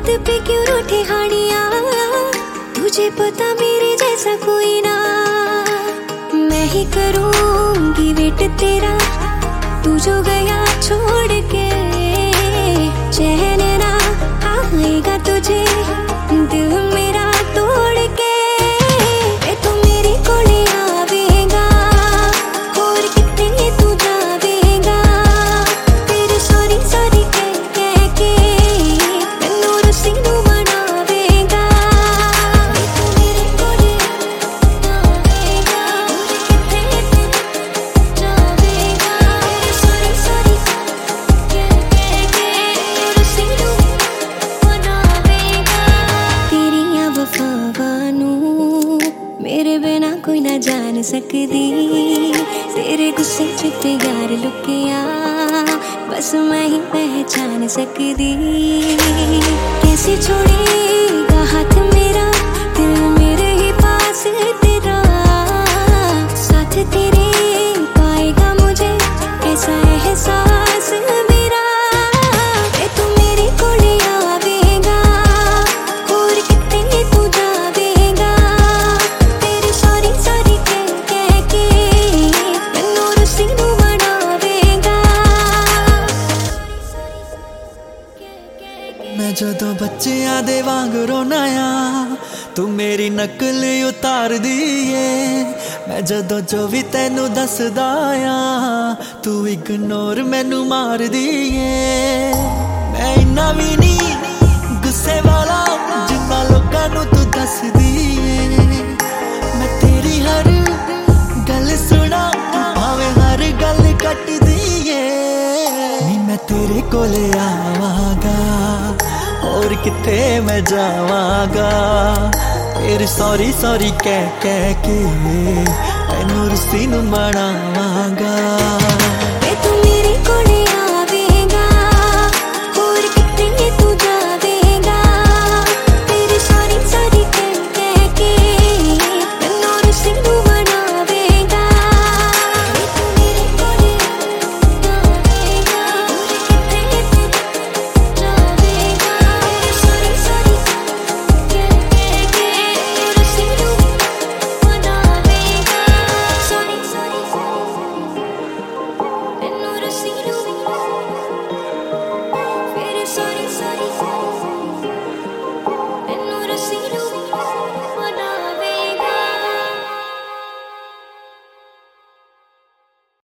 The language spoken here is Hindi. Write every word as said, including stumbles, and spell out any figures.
बात पे क्यों रूठे हानिया, तुझे पता मेरे जैसा कोई ना। मैं ही करूंगी वेट तेरा, तू जो गया छोड़ के, चैन ना आएगा तुझे दिल मेरा तोड़ के। ए तू मेरे कोले आवेगा और कितने तू जावेगा, तेरे सॉरी सॉरी कह कह के मैनू रुसी नू मनावेगा। ए तू मेरे कोले आवेगा और कितने तू जावेगा, तेरे सॉरी सॉरी कह कह के मैनू रुसी नू मनावेगा। तेरियां वफावां नू मेरे बिना कोई ना जान सकदी, तेरे गुस्से च ते यार लुकिया बस मैं ही पहचान सकदी। कैसे छोड़ेगा हाथ मेरा, दिल मेरे ही पास तेरा, साथ तेरे पाएगा मुझे ऐसा एहसास मेरा। ए तू मेरे कोले आवेगा और कितने तू जावेगा, तेरे सॉरी सॉरी कह कह के मैनू रुसी नू मनावेगा। मैं जदों बच्चियां दे वांग रोना आ, तू मेरी नकल उतार दीए। मैं जदों जो भी तेनू दसदा आ, तू इग्नोर मैनू मार दीए। मैं इन्ना भी नहीं गुस्से वाला जिन्ना लोकां नू तू दस दीए। मैं तेरी हर गल सुना भावें हर गल कट दीए। नी मैं तेरे कोले आवांगा और किथे मैं जावांगा, तेरे सॉरी सॉरी कह कह के तैनू रुसी नू मनावांगा।